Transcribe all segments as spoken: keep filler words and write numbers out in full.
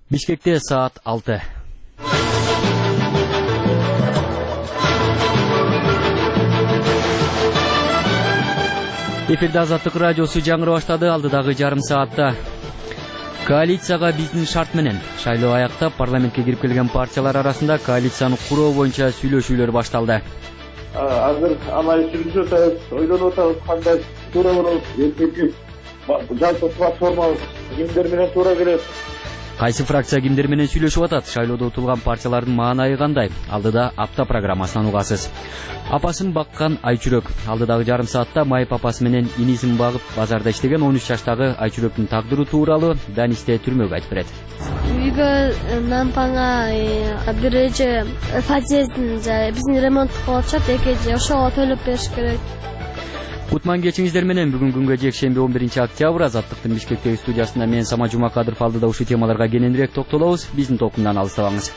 Бишкекте саат алты. Эфирде Азаттык радиосу жаңыры баштады. Алдыдагы жарым саатта коалицияга биздин шарт менен шайлоо аяктап, парламентке кирип келген партиялар арасында коалицияны куруу боюнча сүйлөшүүлөр башталды. Азыр анай сүйлөшүп атабыз, ойлонуп атабыз, кандай туура болот, эртеки жалпы платформа кимдер менен туура келет. Кайсы фракция кимдер менен сүйлөшүп атат? Шайлоодо утулган партиялардын маанайы кандай? Алдыда апта программасынан угасыз. Апасын баккан Айчүрөк. Алдыдагы жарым саатта майып апасы менен инисин багып базарда иштеген он үч жаштагы Айчүрөктүн тагдыры тууралуу Данисте түрмөгө айтып берет. Үйгө нампаңа бир эже подъездин биздин ремонт кылып атышат, экеже ошого төлөп бериш керек. Кутман кечиңиздер менен бүгүн күнгө жекшемби он биринчи октябрь Азаттыктын Бишкектеги студиясында мен Сама Жумакадыров алдыда ушул темаларга кененирээк токтолобуз. Биздин толкундан алыстабаңыз.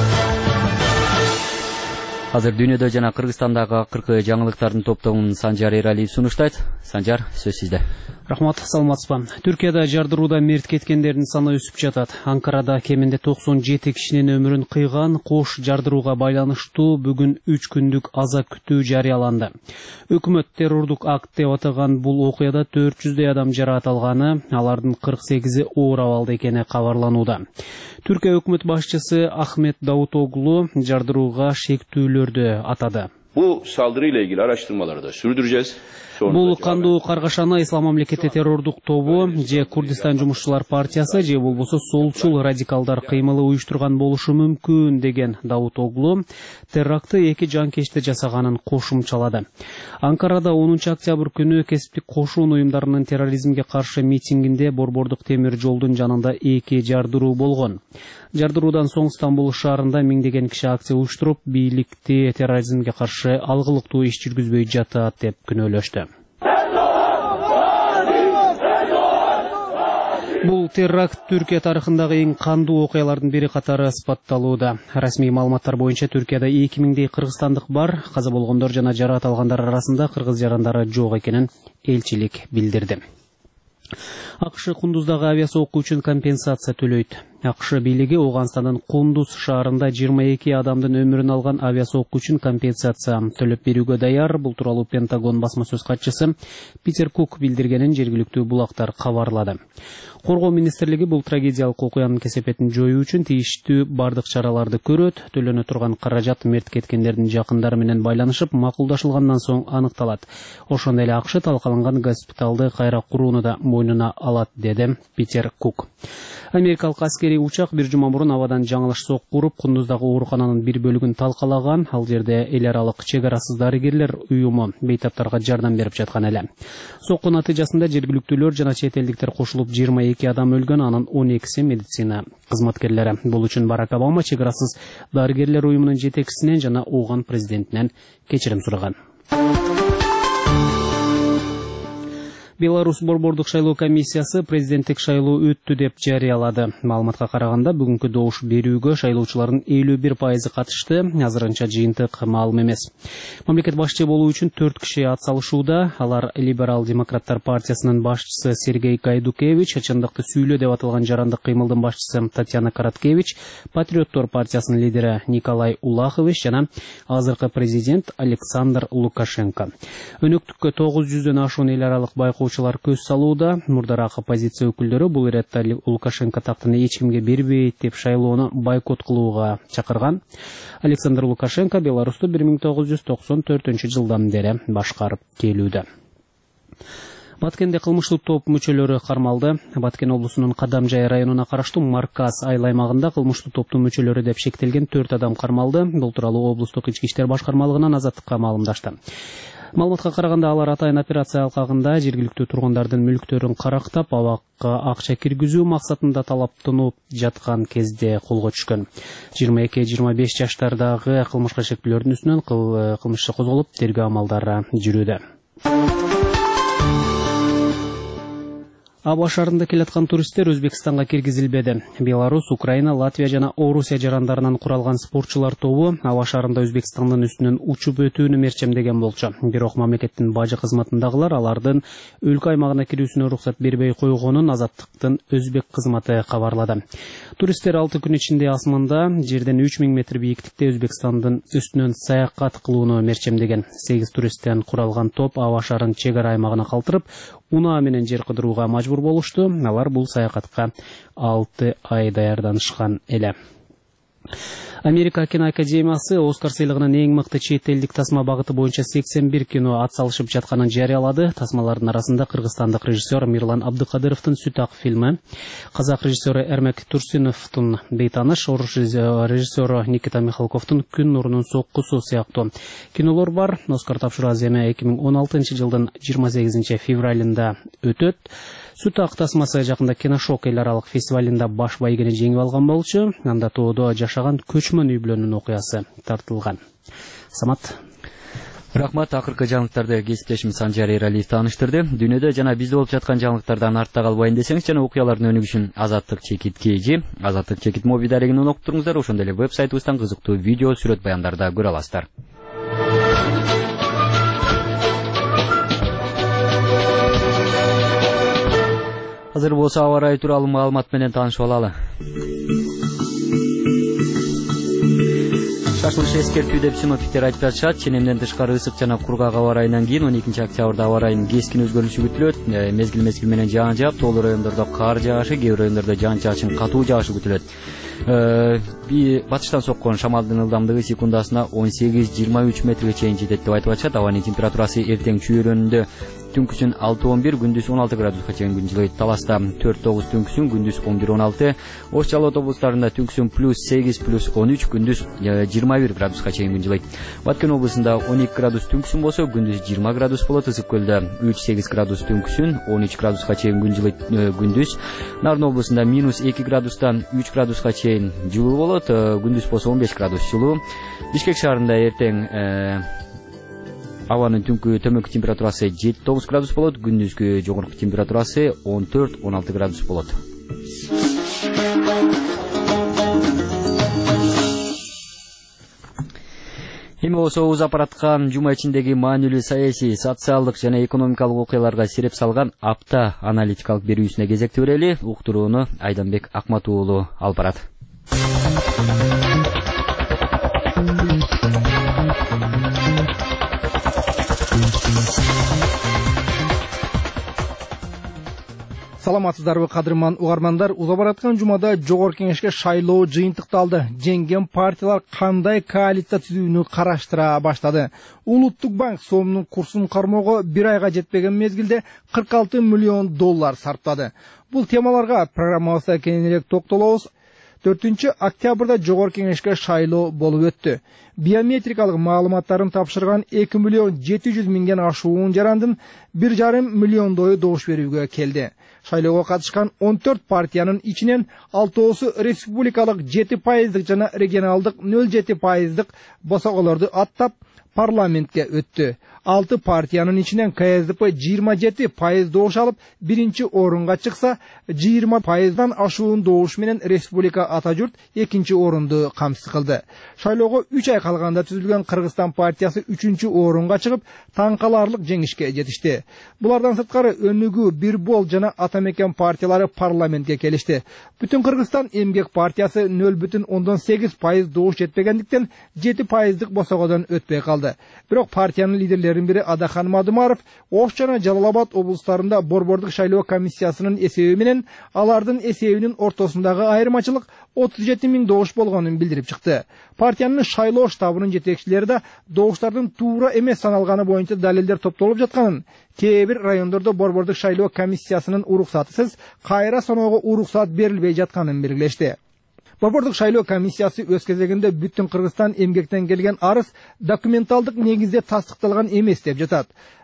Азыр дүйнөдө жана Кыргызстандагы акыркы жаңылыктардын топтогун Санжар Эралиев сунуштайт. Санжар, сөз сизде. Рахмат, саламатсызбы. Түркияда жардырууда мерт кеткендердин саны өсүп жатат. Анкарада кеминде токсон жети кишинин өмүрүн кыйган кош жардырууга байланыштуу бүгүн үч күндүк аза күтүү жарыяланды. Өкмөт террордук акт деп атаган бул окуяда төрт жүздөй адам жаракат алганы, алардын кырк сегизи оор абалда экени кабарланууда. Түркия өкмөт башчысы Ахмет Давутоглу жардырууга шектүүлөрдү атады. Bu saldırıyla ilgili araştırmaları da sürdüreceğiz. Бул кандуу каргашаны Ислам мамлекети террордук тобу же Курдистан жумушчулар партиясы же болбосо солчул радикалдар кыймылы уюштурган болушу мүмкүн деген Давутоглу терактты эки жанкечте жасаганын кошумчалады. Анкарада онунчу октябрь күнү кесиптик кошун уюмдарынын терроризмге каршы митингинде Борбордук темир жолдун жанында эки жардыруу болгон. Жардыруудан соң Стамбул шаарында миңдеген киши акция уюштуруп, бийликти терроризмге каршы алгылыктуу иш жүргүзбөй жатат деп күнөөлөштү. Бул теракт Түркия тарыхындагы эң кандуу окуялардын бири катары сыпатталууда. Расмий маалыматтар боюнча Түркияда эки миңдей кыргызстандык бар. Каза болгондор жана жаракат алгандар арасында кыргыз жарандары жок экенин элчилик билдирди. АКШ Кундуздагы авиасоокку үчүн компенсация төлөйт. АКШ бийлиги Ооганстандын Кундуз шаарында жыйырма эки адамдын өмүрүн алган авиасоокку үчүн компенсация төлөп берүүгө даяр. Бул тууралуу Пентагон басма сөз катчысы Питер Кук билдиргенин жергиликтүү булактар кабарлады. Коргоо министрлиги бул трагедиялык окуянын кесепетин жоюу үчүн тийиштүү бардык чараларды көрөт. Төлөнө турган каражат мерт кеткендердин жакындары менен байланышып, макулдашылгандан соң аныкталат. Ошондой эле АКШ талкаланган госпиталды кайра курууну да мойнуна алат, деди Питер Кук. Америкалык аскери учак бир жума мурун абадан жаңылыш сокку уруп, Кундуздагы оорукананын бир бөлүгүн талкалаган. Ал жерде эл аралык чек арасыз дарыгерлер уюму бейтаптарга жардам берип жаткан эле. Сокку натыйжасында жергиликтүүлөр жана чет элдиктер кошулуп жыйырма эки адам өлгөн, анын он экиси медицина кызматкерлери. Бул үчүн Барак Обама чек арасыз дарыгерлер уюмунун жетекчисинен жана Ооган президентинен кечирим сураган. Беларусь борбордук шайлоо комиссиясы президенттик шайлоо өттү деп жарыялады. Маалыматка караганда бүгүнкү добуш берүүгө шайлоочулардын элүү бир пайызы катышты. Азырынча жыйынтык маалым эмес. Мамлекет башчы болуу үчүн төрт киши ат салышууда. Алар Либерал-демократтар партиясынын башчысы Сергей Гайдукевич, чындыкты сүйлөө деп аталган жарандык кыймылдын башчысы Татьяна Короткевич, Патриоттор партиясынын лидери Николай Улахович жана азыркы президент Александр Лукашенко. Өнөктүккө тогуз жүздөн ашуун эл аралык байкоо көз салууда. Мурдараак оппозиция өкүлдөрү бул иретте Лукашенко тактын эч кимге бербейт деп шайлоону бойкот кылууга чакырган. Александр Лукашенко Беларусту бир миң тогуз жүз токсон төртүнчү жылдан бери башкарып келүүдө. Баткенде кылмыштуу топ мүчөлөрү кармалды. Баткен облусунун Кадамжай районуна караштуу Марказ айыл аймагында кылмыштуу топтун мүчөлөрү деп шектелген төрт адам кармалды. Бул тууралуу облустук ички иштер башкармалыгынан Азаттыкка маалымдашты. Маалыматка караганда алар атайын операция алкагында жергиликтүү тургундардын мүлктөрүн карактап, абакка акча киргизүү максатында талаптанып жаткан кезде колго түшкөн. жыйырма эки жыйырма беш жаштардагы кылмышка шектүүлөрдүн үстүнөн кылмыш иши козголуп, тергөө амалдары жүрүүдө. Аба шаарында келаткан туристтер Өзбекстанга киргизилбеди. Беларусь, Украина, Латвия жана Орусия жарандарынан куралган спортчулар тобу аба шаарында Өзбекстандын үстүнөн учуп өтүүнү мерчемдеген болчу. Бирок мамлекеттин бажы кызматындагылар алардын өлкө аймагына кирүүсүнө уруксат бербей койгонун Азаттыктын Өзбек кызматы кабарлады. Туристтер алты күн ичинде асманда жерден үч миң метр бийиктикте Өзбекстандын үстүнөн саякат кылууну мерчемдеген. сегиз туристтен куралган топ аба шаарын чек ара аймагына калтырып, унаа менен жер кыдырууга мажбур болушту. Алар бул саякатка алты ай даярданышкан эле. Америка киноакадемиясы Оскар сыйлыгынын эң мыкты чет элдик тасма багыты боюнча сексен бир кино атсалышып жатканын жарыялады. Тасмалардын арасында кыргызстандык режиссер Мирлан Абдыкадыровдун Сүт ак фильми, казак режиссеру Эрмек Турсуновдун Бейтаныш, орус режиссеру Никита Михалковдун Күн нурунун соккусу сыяктуу кинолор бар. Оскар тапшыруу аземи эки миң он алтынчы жылдын жыйырма сегизинчи февралында өтөт. Сүт ак тасмасы жакында Киношок эл аралык фестивалында баш байгени жеңип алган болчу. Анда тоодо жашаган көчмөн үй бүлөнүн окуясы тартылган. Самат. Рахмат, акыркы жаңылыктарды кесиптешим Санжар Эралиев тааныштырды. Дүйнөдө жана бизде болуп жаткан жаңылыктардан артта калбайын десеңиз жана окуялардын өнүгүшүн Азаттык чекит кж, Азаттык чекит моби дарегинен окуп туруңуздар. Ошондой эле веб-сайтыбыздан кызыктуу видео, сүрөт баяндарды көрө аласыздар. Азыр болсо аба ырайы тууралуу маалымат менен таанышып алалы. Шашылыш эскертүү деп синоптиктер айтып жатышат. Ченемден тышкары ысык жана кургак аба ырайынан кийин он экинчи октябрда аба ырайынын кескин өзгөрүшү күтүлөт. Мезгил мезгил менен жаан жаап, тоолуу райондордо кар жаашы, кээ бир райондордо жаан-чачын катуу жаашы күтүлөт. Батыштан соккон шамалдын ылдамдыгы секундасына он сегиз жыйырма үч метрге чейин жетет деп айтып атышат. Абанын температурасы эртең чүйөрөнүндө түнкүсүн алты он бир, күндүз он алты градуска чейин күн жылыйт. Таласта төрт тогуз түнкүсүн, күндүз он бир он алты. Ош Жалал облустарында түнкүсүн плюс сегиз, плюс он үч, күндүз жыйырма бир градуска чейин күн жылыйт. Баткен облусунда он эки градус түнкүсүн болсо, күндүз жыйырма градус болот. Ысык көлдө үч сегиз градус түнкүсүн, он үч градуска чейин күн жылыйт күндүз. Нарын облусунда минус эки градустан үч градуска чейин жылуу болот. Күндүз болсо он беш градус жылуу. Бишкек шаарында эртең абанын түнкү төмөнкү температурасы жети тогуз градус болот, күндүзгү жогорку температурасы он төрт он алты градус болот. Эми болсо уз апараткан жума ичиндеги маанилүү саясий, социалдык жана экономикалык окуяларга сереп салган апта аналитикалык берүүсүнө кезекти берели. Уктурууну Айданбек Акмат уулу алып барат. Саламатсыздарбы кадырман угармандар, уза бараткан жумада жогорку кеңешке шайлоо жыйынтыкталды. Жеңген партиялар кандай коалиция түзүүнү караштыра баштады. Улуттук банк сомдун курсун кармоого бир айга жетпеген мезгилде кырк алты миллион доллар сарптады. Бул темаларга программабызда кененирээк токтолобуз. төртүнчү октябрда жогорку кеңешке шайлоо болуп өттү. Биометрикалык маалыматтарын тапшырган эки миллион жети жүз миңден ашуун жарандын бир жарым миллиондою добуш берүүгө келди. Шайлоого катышкан он төрт партиянын ичинен алтоосу республикалык жети пайыздык жана регионалдык нөл жети пайыздык босоголорду аттап парламентке өттү. алты партиянын ичинен ка эс дэ пэ жыйырма жети пайыз добуш алып, биринчи орунга чыкса, жыйырма пайыздан ашуун добуш менен республика ата журт экинчи орунду камсыз кылды. Шайлоого үч ай калганда түзүлгөн Кыргызстан партиясы үчүнчү орунга чыгып, таң каларлык жеңишке жетишти. Булардан сырткары Өнүгүү, Бир бол жана Ата мекен партиялары парламентке келишти. Бүтүн Кыргызстан эмгек партиясы нөл бүтүн ондон сегиз пайыз добуш жетпегендиктен жети пайыздык босогодон өтпөй калды. Бирок партиянын лидерлеринин бири Адахан Мадымаров Ош жана Жалал Абад облустарында борбордук шайлоо комиссиясынын эсеби менен алардын эсебинин ортосундагы айырмачылык отуз жети миң добуш болгонун билдирип чыкты. Партиянын шайлоо штабынын жетекчилери да добуштардын туура эмес саналганы боюнча далилдер топтолуп жатканын, кээ бир райондордо борбордук шайлоо комиссиясынын уруксатысыз кайра саноого уруксат берилбей жатканын белгилешти. Борбордук шайлоо комиссиясы өз кезегинде Бүтүн Кыргызстан эмгектен келген арыз документалдык негизде тастыкталган эмес деп жатат.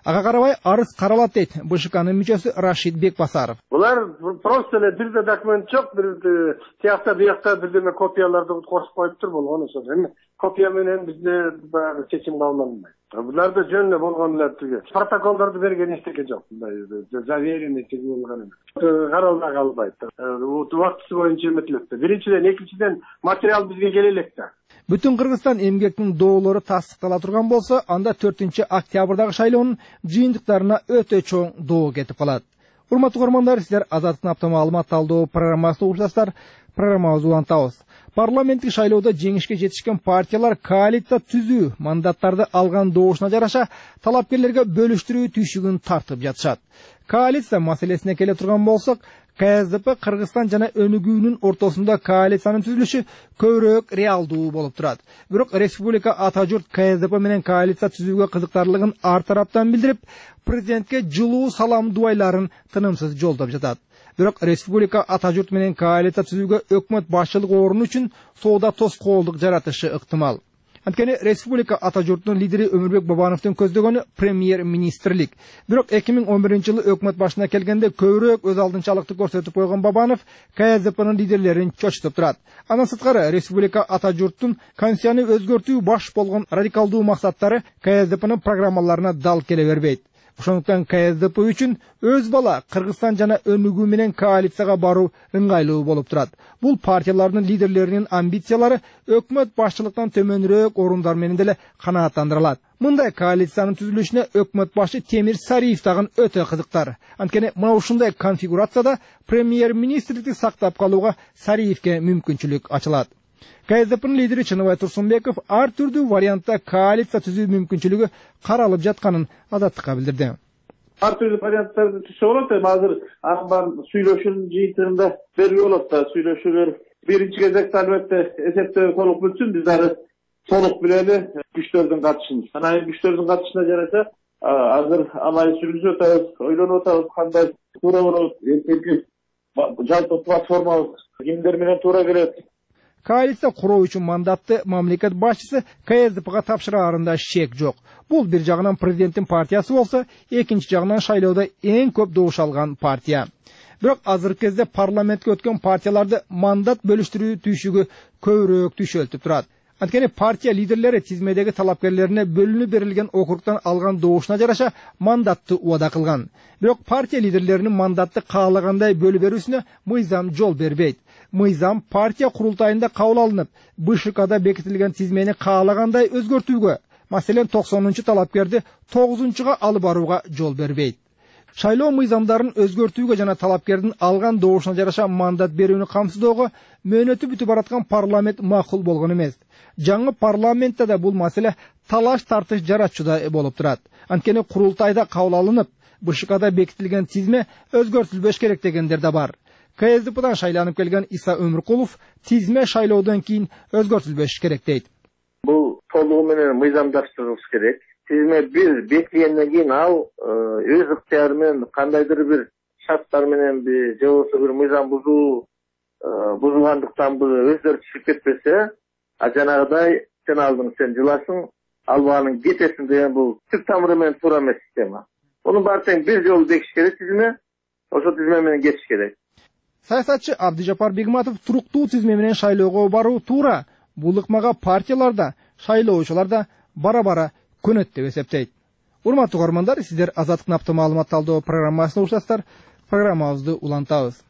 Ага карабай арыз каралат дейт Б Ш К'нын мүчөсү Рашид Бекбасаров. Булар просто эле бирде документ жок, бир тиякта биякта бирдеме копияларды корсуп коюптур болгон ошол. Эми копия менен бизде баягы чечим кабыл алынбайт. Буларда жөн эле болгон эле тиги протоколдорду берген эчтеке жок. Мындай заверенный тиги болгон эмес. Каралбай калбайт. Убактысы боюнча эметилет. Биринчиден, экинчиден материал бизге келе элек да. Бүтүн Кыргызстан эмгектин доолору тастыктала турган болсо, анда төртүнчү октябрдагы шайлоонун жыйынтыктарына өтө чоң доо кетип калат. Урматтуу көрөрмандар, сиздер Азаттык апта маалымат талдоо программасына угушасыздар. Программабызды улантабыз. Парламенттик шайлоодо жеңишке жетишкен партиялар коалиция түзүү, мандаттарды алган доошуна жараша талапкерлерге бөлүштүрүү түйшүгүн тартып жатышат. Коалиция маселесине келе турган болсок, К С Д П Кыргызстан жана Өнүгүүнүн ортосунда коалициянын түзүлүшү көбүрөөк реалдуу болуп турат. Бирок республика ата журт К С Д П менен коалиция түзүүгө кызыктарлыгын ар тараптан билдирип, президентке жылуу салам дубайларын тынымсыз жолдоп жатат. Бирок республика ата журт менен коалиция түзүүгө өкмөт башчылык орunu үчүн соода тоскоолдук жаратышы ыктымал. Анткени республика ата журтунун лидери Өмүрбек Бабановдун көздөгөнү премьер-министрлик. Бирок эки миң он биринчи жылы өкмөт башына келгенде көбүрөөк өз алдынчалыкты көрсөтүп койгон Бабанов К С Д П'нын лидерлерин чочутуп турат. Андан сырткары республика ата журтун конституцияны өзгөртүү баш болгон радикалдуу максаттары К С Д П'нын программаларына дал келе бербейт. Ошондуктан К С Д П үчүн өз бала Кыргызстан жана Өнүгүү менен коалицияга баруу ыңгайлуу болуп турат. Бул партиялардын лидерлеринин амбициялары өкмөт башчылыктан төмөнүрөөк орундар менен деле канааттандырылат. Мындай коалициянын түзүлүшүнө өкмөт башы Темир Сариев дагы өтө кызыктар. Анткени мына ушундай конфигурацияда премьер-министрликти сактап калууга Сариевке мүмкүнчүлүк ачылат. К С Д П'нын лидери Чыныбай Турсунбеков ар түрдүү вариантта коалиция түзүү мүмкүнчүлүгү каралып жатканын Азаттыкка билдирди. Ар түрдүү варианттарды түзсө болот, эми азыр анын баарын сүйлөшүүнүн жыйынтыгында берүүгө болот да. Сүйлөшүүлөр биринчи кезекте албетте эсептөө толук бүтсүн, биз ары толук билели күчтөрдүн катышын. Анан күчтөрдүн катышына жараша азыр анализ жүргүзүп атабыз, ойлонуп атабыз, кандай туура болот, эркинки жалпы платформабыз кимдер менен туура келет. Коалиция куруу үчүн мандатты мамлекет башчысы К С Д П'га тапшыраарында шек жок. Бул бир жагынан президенттин партиясы болсо, экинчи жагынан шайлоодо эң көп добуш алган партия. Бирок азыркы кезде парламентке өткөн партияларды мандат бөлүштүрүү түйшүгү көбүрөөк түйшөлтүп турат. Анткени партия лидерлери тизмедеги талапкерлерине бөлүнүп берилген округтан алган добушуна жараша мандатты убада кылган. Бирок партия лидерлеринин мандатты каалагандай бөлүп берүүсүнө мыйзам жол бербейт. Мыйзам партия курултайында кабыл алынып, Б Ш К'да бекитилген тизмени каалагандай өзгөртүүгө, маселен токсонунчу талапкерди тогузунчуга алып барууга жол бербейт. Шайлоо мыйзамдарын өзгөртүүгө жана талапкердин алган добушуна жараша мандат берүүнү камсыздоого мөөнөтү бүтүп бараткан парламент макул болгон эмес. Жаңы парламентте да бул маселе талаш тартыш жаратчудай болуп турат. Анткени курултайда кабыл алынып, Б Ш К'да бекитилген тизме өзгөртүлбөш керек дегендер да бар. К С Д П'дан шайланып келген Иса Өмүркулов тизме шайлоодон кийин өзгөртүлбөш керек дейт. Бул толугу менен мыйзамдаштырылыш керек. Тизме бир бекитилгенден кийин ал өз ыктыяры менен кандайдыр бир шарттар менен же болбосо бир мыйзам бузуу бузулгандыктан өздөрү чыгып кетпесе, а жанагыдай сен алдың, сен жыласың, албаганың кетесиң деген бул түп тамыры менен туура эмес система. Мунун баары тең бир жолу бекиш керек тизме, ошо тизме менен кетиш керек. Саясатчы Абдыжапар Бегматов туруктуу тизме менен шайлоого баруу туура. Бул ыкмага партияларда, шайлоочуларда бара-бара көнөт деп эсептейт. Урматтуу көрөрмандар, сиздер Азаттык апта маалымат талдоо программасына угушасыздар. Программабызды улантабыз.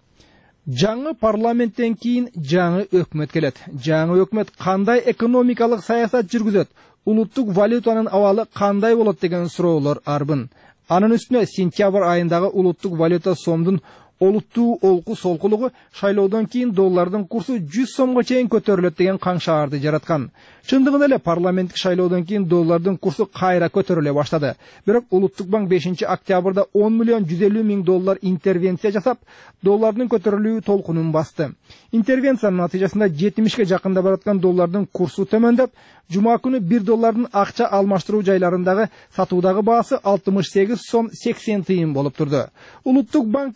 Жаңы парламенттен кийин жаңы өкмөт келет. Жаңы өкмөт кандай экономикалык саясат жүргүзөт? Улуттук валютанын абалы кандай болот деген суроолор арбын. Анын үстүнө сентябрь айындагы улуттук валюта сомдун олуттуу олку солкулугу шайлоодон кийин доллардын курсу жүз сомго чейин көтөрүлөт деген каңшаарды жараткан. Чындыгында эле парламенттик шайлоодон кийин доллардын курсу кайра көтөрүлө баштады. Бирок Улуттук банк бешинчи октябрда он миллион жүз элүү миң доллар интервенция жасап, доллардын көтөрүлүү толкунун басты. Интервенциянын натыйжасында жетимишке жакында бараткан доллардын курсу төмөндөп, жума күнү бир доллардын акча алмаштыруу жайларындагы сатуудагы баасы алтымыш сегиз сом сексен тыйын болуп турду. Улуттук банктын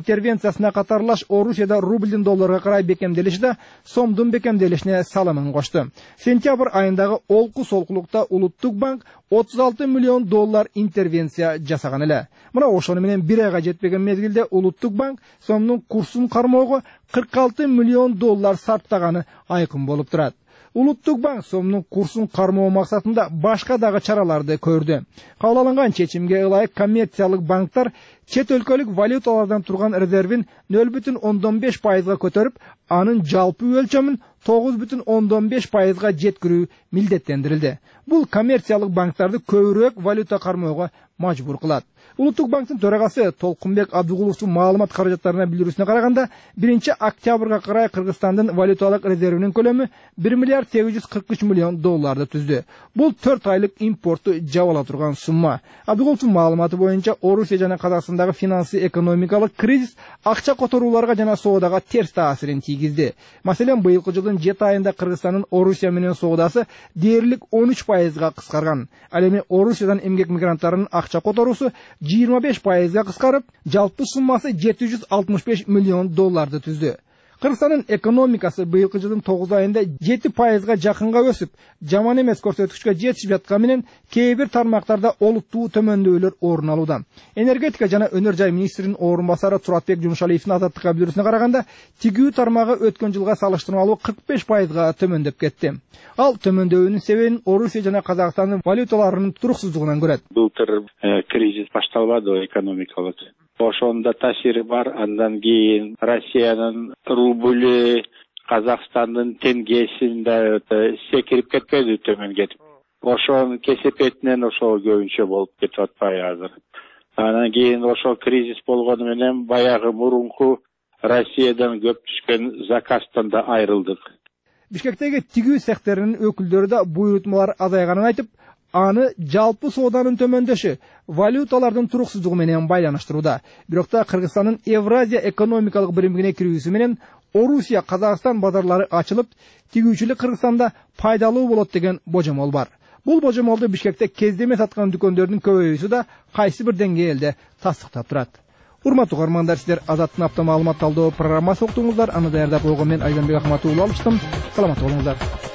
интервенциясына катарлаш Орусияда рубльдин долларга карай бекемделиши да сомдун бекемделишине салымын кошду. Сентябрь айындагы олку солкулукта Улуттук банк отуз алты миллион доллар интервенция жасаган эле. Мына ошону менен бир айга жетпеген мезгилде Улуттук банк сомдун курсун кармоого кырк алты миллион доллар сарптаганы айкын болуп турат. Улуттук банк сомдун курсун кармоо максатында башка дагы чараларды көрдү. Кабыл алынган чечимге ылайык коммерциялык банктар чет өлкөлүк валюталардан турган резервин нөл бүтүн ондон беш пайызга көтөрүп, анын жалпы өлчөмүн тогуз бүтүн ондон беш пайызга жеткирүү милдеттендирилди. Бул коммерциялык банктарды көбүрөөк валюта кармоого мажбур кылат. Улуттук банктын төрагасы Толкунбек Абдыгуловдун маалымат каражаттарына билдирүүсүнө караганда, биринчи октябрга карай Кыргызстандын валюталык резервинин көлөмү бир миллиард сегиз жүз кырк үч миллион долларды түздү. Бул төрт айлык импортту жабыла турган сумма. Абдыгуловдун маалыматы боюнча, Орусия жана Казакстандагы финансы экономикалык кризис акча которууларга жана соодага терс таасирин тийгизди. Маселен, быйылкы жылдын жети айында Кыргызстандын Орусия менен соодасы дээрлик он үч пайызга кыскарган. Ал эми Орусиядан эмгек мигранттарынын акча которуусу жыйырма беш пайызга кыскарып, жалпы суммасы жети жүз алтымыш беш миллион долларды түздү. Кыргызстандын экономикасы быйылкы жылдын тогуз айында жети пайызга жакынга өсүп, жаман эмес көрсөткүчкө жетишип жатканы менен кээ бир тармактарда олуттуу төмөндөөлөр орун алууда. Энергетика жана өнөр жай министринин орун басары Туратбек Жумшалиевдин Азаттыкка билдирүүсүнө караганда, тигүү тармагы өткөн жылга салыштырмалуу кырк беш пайызга төмөндөп кетти. Ал төмөндөөнүн себебин Орусия жана Казакстандын валюталарынын туруксуздугунан көрөт. Былтыр кризис башталбады экономикалык. Ошонда таасири бар. Андан кийин Россиянын рублі, Казакстандын тенгесинде секирип кетпеди, төмөн кетип. Ошонун кесепетинен ошол көбүнчө болуп кетип атпайбы азыр. Анан кийин ошол кризис болгону менен баягы мурунку Россиядан көп түшкөн заказдан да айрылдык. Бишкектеги тигүү цехтеринин өкүлдөрү да буйрутмалар азайганын айтып, аны жалпы сооданын төмөндөшү валюталардын туруксуздугу менен байланыштырууда. Бирок да Кыргызстандын Евразия экономикалык биримине кирүүсү менен Орусия, Казакстан базарлары ачылып, тигүүчүлүк Кыргызстанда пайдалуу болот деген божомол бар. Бул божомолду Бишкекте кездеме саткан дүкөндөрдүн көбөйүүсү да кайсы бир деңгээлде тастыктап турат. Урматтуу угармандар, сиздер Азаттын апта маалымат талдоо программасы уктуңуздар. Аны даярдап койгон мен Айданбек Ахматов уулу алыштым. Саламат болуңуздар.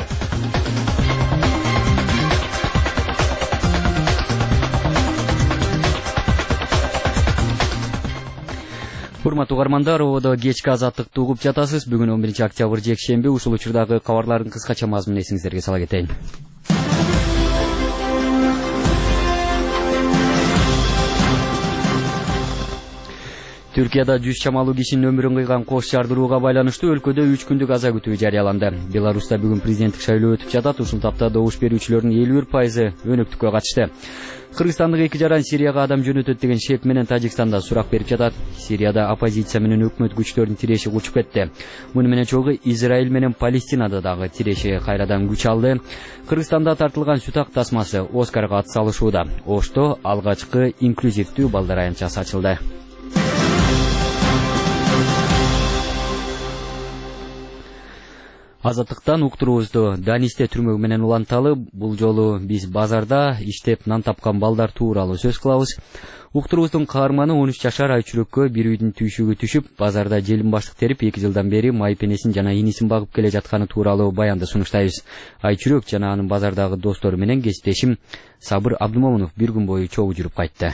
Урматтуу угармандар, ободо кечки Азаттыкты угуп жатасыз. Бүгүн он биринчи октябрь жекшемби. Ушул учурдагы кабарлардын кыскача мазмунун эсиңиздерге сала кетейин. Түркияда жүз чамалуу кишинин өмүрүн кыйган кош жардырууга байланыштуу өлкөдө үч күндүк аза күтүү жарыяланды. Беларуста бүгүн президенттик шайлоо өтүп жатат. Ушул тапта добуш берүүчүлөрдүн элүү бир пайызы өнөктүккө катышты. Кыргызстандык эки жаран Сирияга адам жөнөтөт деген шеп менен Тажикстанда сурак берип жатат. Сирияда оппозиция менен өкмөт күчтөрүнүн тиреши кучуп кетти. Муну менен чогуу Израиль менен Палестинада дагы тиреши кайрадан күч алды. Кыргызстанда тартылган Сутак тасмасы Оскарга ат салышууда. Ошто алгачкы инклюзивдүү балдар аянтчасы ачылды. Азаттыктан уктуруубузду Данисте түрмөгү менен уланталы. Бул жолу биз базарда иштеп нан тапкан балдар тууралуу сөз кылабыз. Уктуруубуздун каарманы он үч жашар Айчүрөккө бир үйдүн түйшүгү түшүп, базарда желим баштык терип эки жылдан бери майпенесин жана инисин багып келе жатканы тууралуу баянды сунуштайбыз. Айчүрөк жана анын базардагы достору менен кесиптешим Сабыр Абдымомунов бир күн бою чогуу жүрүп кайтты.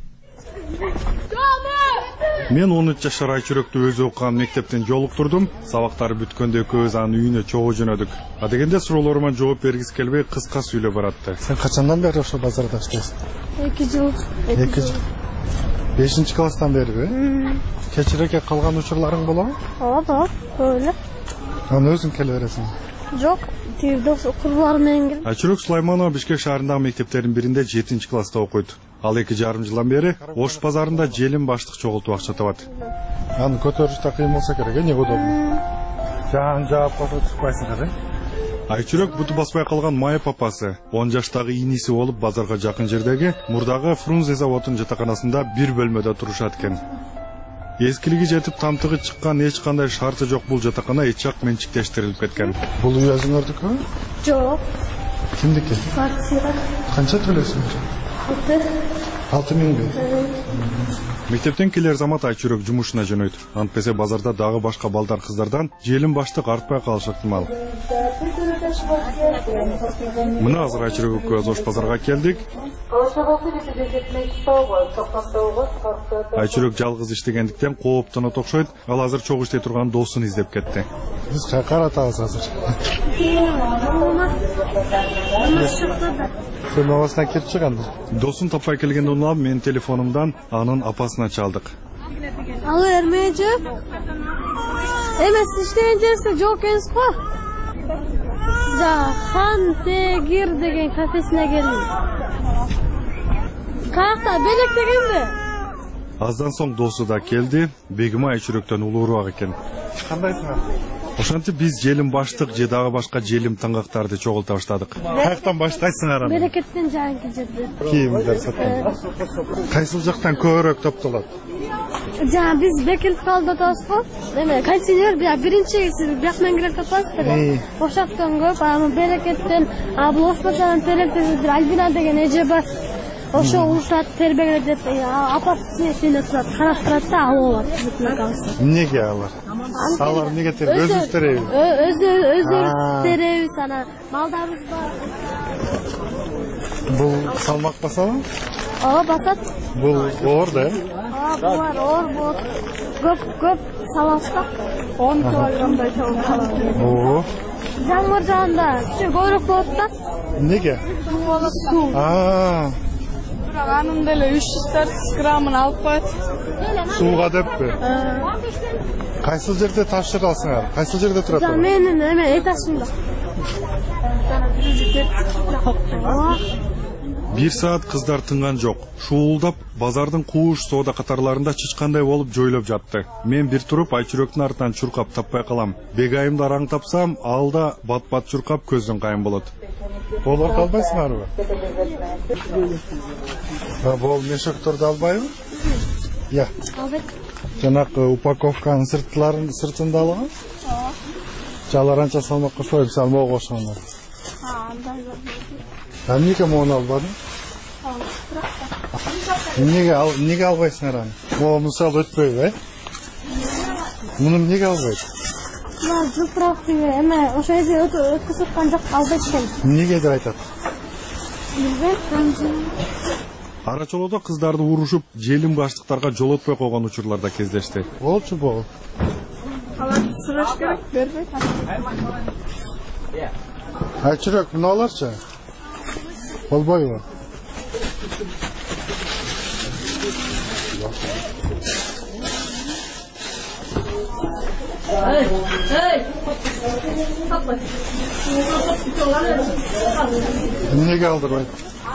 Мен он үч жашар Айчүрөктү өзү окуган мектептен жолуктурдум. Сабактары бүткөндө экөөбүз анын үйүнө чогуу жөнөдүк. А дегенде суроолорума жооп бергиси келбей кыска сүйлөп баратты. Сен качандан бери ошол базарда иштейсиң? эки жыл. эки жыл. бешинчи класстан бериби? Кечирээкке калган учурларың болобу? Ооба, өлө. Аны өзүң келе бересиң? Жок, тиги дос курбулар менен келдим. Айчүрөк Сулайманова Бишкек шаарындагы мектептердин биринде жетинчи класста окуйт. Ал эки жарым жылдан бери Ош базарында желим баштык чогултуп акча табат. Аны көтөрүш да кыйын болсо керек, не удобно. Жан жаап калса чыкпайсың да. Айчүрөк буту баспай калган майы папасы он жаштагы иниси болуп базарга жакын жердеги мурдагы Фрунзе заводунун жатаканасында бир бөлмөдө турушат экен. Эскилиги жетип тамтыгы чыккан эч кандай шарты жок бул жатакана ичак менчиктештирилип кеткен. Бул үй өзүңөрдүкү? Жок. Кимдики? Квартира. Канча төлөйсүң? алты. алты миңби? Мектептен келер замат Айчүрөк жумушуна жөнөйт. Антпесе базарда дагы башка балдар кыздардан желим баштык артпай калышы ыктымал. Мына азыр Айчүрөк экөөбүз Ош базарга келдик. Айчүрөк жалгыз иштегендиктен кооптонот окшойт. Ал азыр чогуу иштей турган досун издеп кетти. Биз каратабыз азыр. Сен оосуна кетип чыгандыр. Досун таппай келгенде улам менин телефонумдан анын апасына чалдык. Алло, Эрмеже. Эмес иштеген жериңизде жок экенсиз го? Хан Тегир деген кафесине келдим. Каякта белек дегенде? Аздан соң досу да келди. Бегима Айчүрөктөн улуураак экен. Кандайсыңар? Ошентип биз желим баштык же дагы башка желим таңгактарды чогулта баштадык. Каяктан баштайсыңар аны? Берекеттен жанки жерде. Кийимдер саткан. Кайсыл жактан көбүрөөк топтолот? Жана биз бекилип калып атабыз го. Эме контейнер биринчи бияк менен кирип атабыз. Ошоктон көп, аны берекеттен, а бул Ош базарынан теректеги Альбина деген эже бар. Ошо урушат тербегиле деп апасы сени турат, карап турат да алып алат. Эмнеге алар? Алар эмнеге тербейт? Өзүбүз теребиз. Өзү өзүбүз теребиз, анан малдарыбыз бар. Бул салмак басабы? Ооба, басат. Бул оор да? Ооба, булар оор болот. Көп көп салабыз да. он килограммдай чогуу салабыз. Оо. Жаңгыр жаанда кичи көбүрөөк болот да. Эмнеге? Суу. Аа. Анын деле үч жүз төрт жүз граммын алып коет. Сууга деппи? Кайсыл жерде тапшырасыңар? Кайсыл жерде турат? Менин эме этажымда. Бир саат кыздар тынган жок. Шуулдап, базардын кууш соода катарларында чычкандай болуп жойлоп жатты. Мен бир туруп Айчүрөктүн артынан чуркап таппай калам. Бегайымды араң тапсам, ал да бат-бат чуркап көздөн кайын болот. Болот албайсыңарбы? Бул мешокторду албайбы? Я. Албайт. Жанакы упаковканын сыртларын сыртында алган? Ооба. Жалар анча салмак кошпойт, мисалы могу кошкондо. А, андай бар. А эмнеге моуну албадың? Эмнеге ал, эмнеге албайсыңар аны? Могу мисалы өтпөйбү, э? Муну эмнеге албайт? Мына жупрак эме ошо жерде өткөзүп аткан жок, албайт экен. Эмнеге деп айтат? Билбейм. Арачолодо кыздарды урушуп, желим баштыктарга жолотпой койгон учурлар да кездешти. Болчу болот. Алар сураш керек, бербейт. Айчүрөк, мына аларчы? Болбойбу? Эмнеге алдырбайт?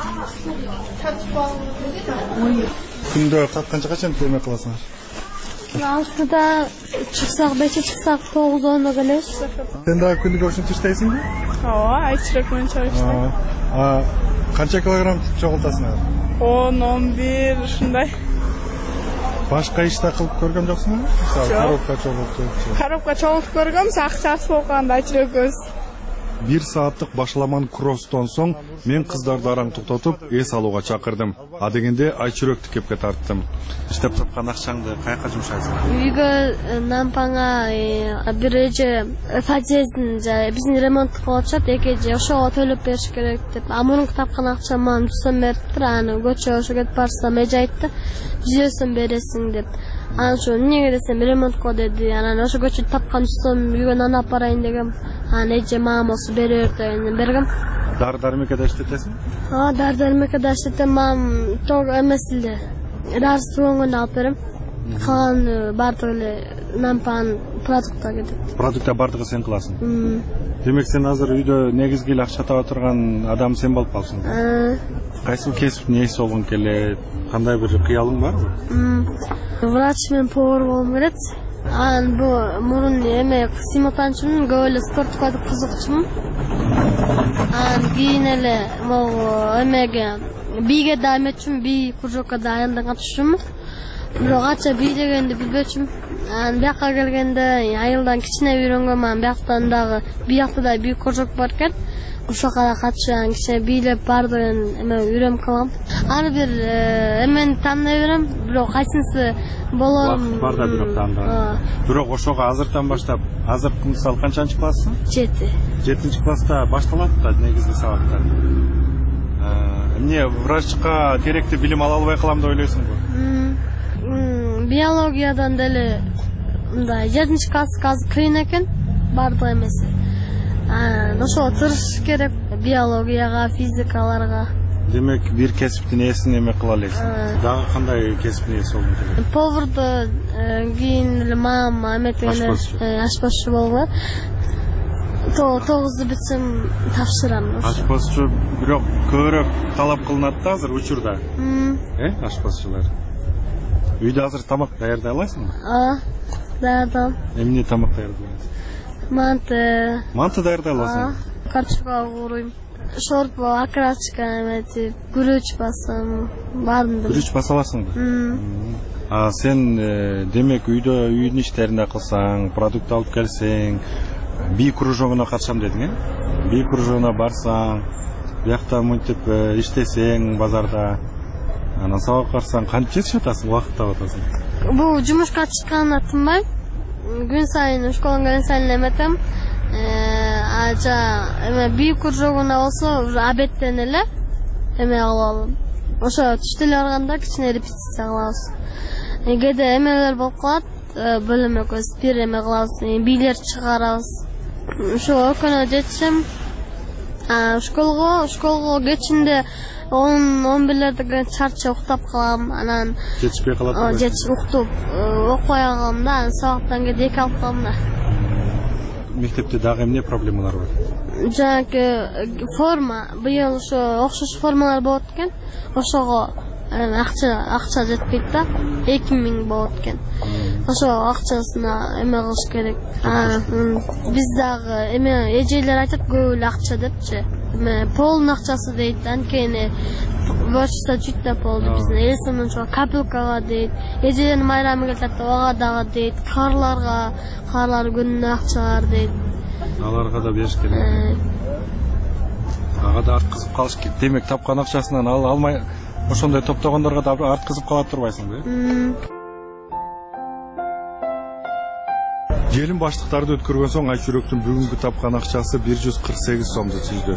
Күндө катканча качан эме кыласыңар? алтыда чыксак, беште чыксак, тогуз онда келебиз. Сен дагы күндүгө ушинтип иштейсиңби? Ооба, Айчүрөк менен чогуу иштейм. А канча килограмм чогултасыңар? он, он бир ушундай. Башка иште кылып көргөн жоксуңбу? Мисалы, коробка чогултуп. Коробка чогултуп көргөм, акчасы болуп калганда Айчүрөкөбүз. Бир сааттык башаламан кроссдон соң мен кыздарды араң токтотуп, эс алууга чакырдым. А дегенде Айчүрөктү кепке тарттым. Иштеп тапкан акчаңды каяка жумшайсың? Үйгө нампаңа бир эже подъездин биздин ремонт кылып атышат, эки эже ошого төлөп бериш керек деп. А мурунку тапкан акчам мага жүз сом бериптир, аны көчөгө ошо кетип барсам эже айтты, жүз сом бересиң деп. Анан ошо эмнеге десем ремонт кыл деди. Анан ошо көчөдө тапкан жүз сом үйгө нан алып барайын дегем. Анан эже мама осу бере бер дегенде бергем. Дары дармекеде иштетесиң? А, дары дармекеде иштетем, мам тог эмес эле. Дарсы болгондо алып берем. Калган баардыгы эле нампан продуктка кетет. Продукта баардыгы сен кыласың. Демек сен азыр үйдө негизги эле акча таба турган адам сен болуп калсың. Кайсы кесиптин ээси болгуң келет? Кандай бир кыялың барбы? Врач менен повар болгум келет. Анан бул мурун эме симултанчымын, көп эле спортко кызыкчумун. Анан кийин эле могу эмеге бийге да эметчүмүн, бий кружокко да аяндан катышчумун. Бирок кача бий дегенди билбечүмүн. Анан бияка келгенде айылдан кичине үйрөнгөм, анан бияктан дагы биякта да бий кружок бар экен. ошого катышан кичине бийлеп баардыгын эме үйрөнүп калгам. Ар бир эмени тандай берем, бирок кайсынысы болорун бар да бирок тандаган. Бирок ошого азыртан баштап, азыр мисалы канчанчы классың? жети. жетинчи класста башталат да негизги сабактар. Эмне врачка керектүү билим ала албай калам деп ойлойсуңбу? Биологиядан деле мындай жетинчи класска азыр кыйын экен, баардык эмеси. Ошого тырышыш керек, биологияга, физикаларга. Демек, бир кесиптин ээсин эме кыла элексиң. Дагы кандай кесиптин ээси болгуң келет? Поварду кийин эле мама эметегенде ашпазчы болгула. тогузду бүтсөм тапшырам. Ашпазчы бирок көбүрөөк талап кылынат да азыр учурда. Э, ашпазчылар. Үйдө азыр тамак даярдай аласыңбы? А, даярдайм. Эмне тамак даярдайсың? Манты. Манты даярдай аласың? Картошка кууруйм. Шорпо, окрачка эметип, күрүч басам, баарын. Күрүч баса аласыңбы? А сен демек үйдө үйдүн иштерин кылсаң, продукт алып келсең, бий кружогуна катышам дедиң, э? Бий кружогуна барсаң, биякта мынтип иштесең базарда, анан сабак барсаң, кантип жетишип атасың, убакыт таап атасың? Бул жумушка чыкканына тынбайм. Күн сайын школага келген сайын эметем. Ажа эме бий кружогуна болсо, обедтен эле эме алам. Ошо түштө эле барганда кичине репетиция кылабыз. Кээде эмелер болуп калат, бөлүм экөөбүз бир эме кылабыз, бийлер чыгарабыз. Ошо экөөнө жетишем. Школго, школго кечинде он он бирлерде чарча уктап калам, анан жетишпей калат. Жетип уктуп, окуй алгам да, сабактан кийин эки алып калам да. Мектепте дагы эмне проблемалар бар? Жанагы форма, быйыл ошо окшош формалар болот экен. Ошого акча акча жетпейт да, эки миң болот экен. Ошо акчасына эме кылыш керек. Биз дагы эме эжелер айтат көп эле акча депчи. Эме полн акчасы дейт, анткени башта жүттө болду биздин эл сынча капелкага дейт. Эжелердин майрамы келет, ага дагы дейт, карларга, карлар күнүнө акчалар дейт. Аларга да бериш керек. Ага да арткызып калыш керек. Демек тапкан акчасынан ал алмай ошондой топтогондорго да арткызып кала турбайсыңбы? Желим баштыктарды өткөргөн соң Айчүрөктүн бүгүнкү тапкан акчасы бир жүз кырк сегиз сомду түздү.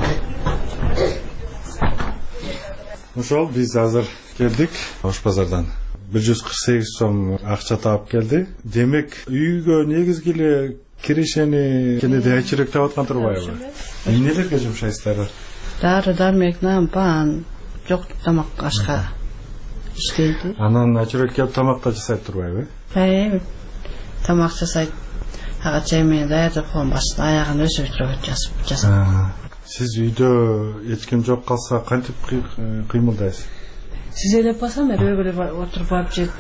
Ошол биз азыр келдик Ош базардан. бир жүз кырк сегиз сом акча таап келди. Демек үйгө негизги эле киришени кенеде Айчүрөк таап аткан турбайбы? Эмнелерге жумшайсыздар? Дары дармек, нан, пан, жок тамак ашка иштейди. Анан Айчүрөк келип тамакта жасайт турбайбы? Э, тамак жасайт. Ага чай менен даярдап коем, башында аягын өзү бүтүрөп жасап жасап. Сиз үйдө эч ким жок калса кантип кыймылдайсыз? Сиз элеп басам, өргөлө отуруп алып жеп.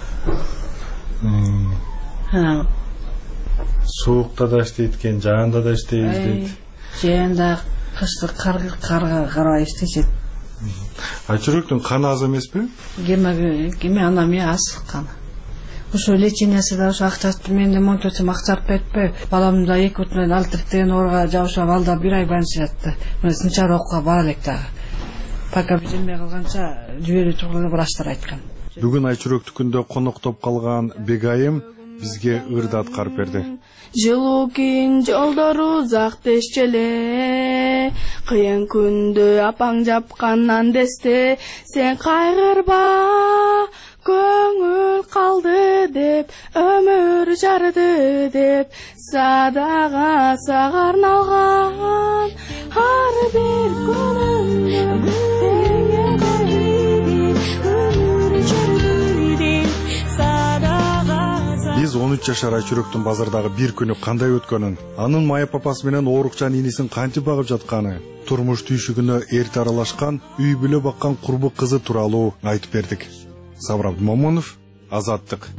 Суукта да иштейт экен, жаанда да иштейт дейт. Жаанда кыштык карга карабай иштешет. Айчүрөктүн каны аз эмеспи? Кеме, кеме анами аз каны. Ошо лечениясы да ошо акчасы менде монтосум акча арпайтпы. Баламда эки бүтүн алты деген ооруга жабышып алда бир ай больница жатты. Мен сынчар окууга бара элек дагы. Пока билбей калганча жиберип турган врачтар айткан. Бүгүн Айчүрөктүкүндө коноктоп калган Бегайым бизге ырды аткарып берди. Жылуукин жолдору узак дешчеле, кыйын күндө апаң жапкандан десте, сен кайгырба, көңүл калды деп, өмүр жарды деп, садага сага арналган ар бир күнүм күнгө кайгырды, өмүр жарды деп, садага. Биз он үч жашар Айчүрөктүн базардагы бир күнү кандай өткөнүн, анын майы папасы менен оорукчан инисин кантип багып жатканы, турмуш түйшүгүнө эрте аралашкан, үй бүлө баккан курбу кызы тууралуу айтып бердик. Сабыр Абдымомунов, Азаттык.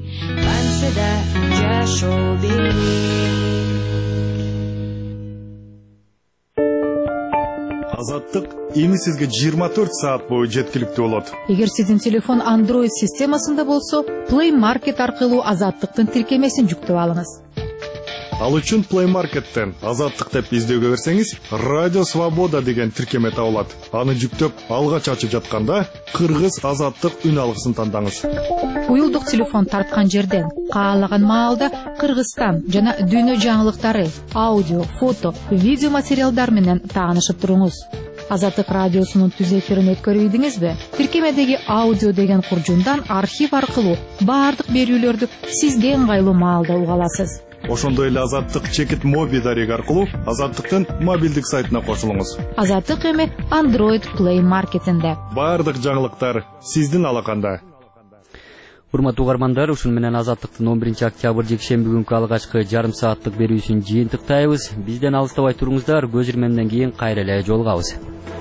Азаттык эми сизге жыйырма төрт саат бою жеткиликтүү болот. Эгер сиздин телефон Android системасында болсо, Play Market аркылуу Азаттыктын тиркемесин жүктөп алыңыз. Ал үчүн Play Markеттен Азаттык деп издөөгө берсеңиз, Радио Свобода деген тиркеме табылат. Аны жүктөп, алга чачып жатканда Кыргыз Азаттык үн алгысын тандаңыз. Уюлдук телефон тарткан жерден каалаган маалда Кыргызстан жана дүйнө жаңылыктары, аудио, фото, видео материалдар менен таанышып туруңуз. Азаттык радиосунун түз эфирин өткөрүп идиңизби? Тиркемедеги аудио деген куржундан архив аркылуу баардык берүүлөрдү сизге ыңгайлуу маалда уга аласыз. Ошондой эле Азаттык чекит моби дареги аркылуу Азаттыктын мобилдик сайтына кошулуңуз. Азаттык эми Android Play Marketинде. Баардык жаңылыктар сиздин алаканда. Урматтуу угармандар, ушун менен Азаттыктын он биринчи октябрь жекшемби күнкү алгачкы жарым сааттык берүүсүн жыйынтыктайбыз. Бизден алыстабай туруңуздар, көз ирмемден кийин кайра эле жолугабыз.